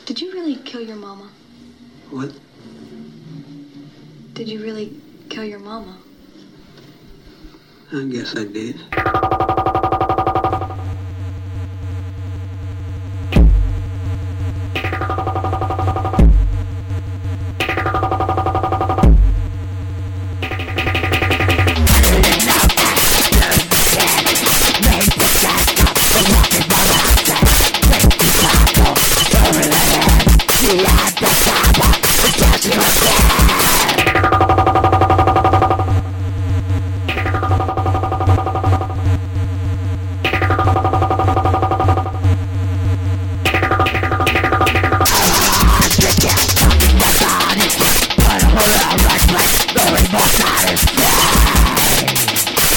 Did you really kill your mama? What? Did you really kill your mama? I guess I did.